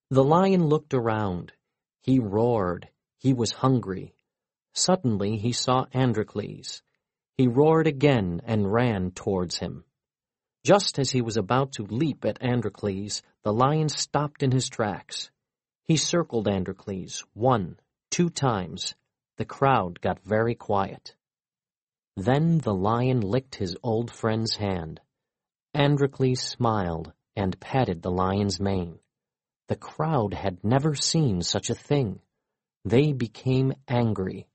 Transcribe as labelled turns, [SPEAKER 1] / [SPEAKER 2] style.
[SPEAKER 1] The lion looked around. He roared. He was hungry. Suddenly he saw Androcles. He roared again and ran towards him. Just as he was about to leap at Androcles, the lion stopped in his tracks. He circled Androcles 1, 2 times. The crowd got very quiet. Then the lion licked his old friend's hand. Androcles smiled and patted the lion's mane. The crowd had never seen such a thing. They became angry.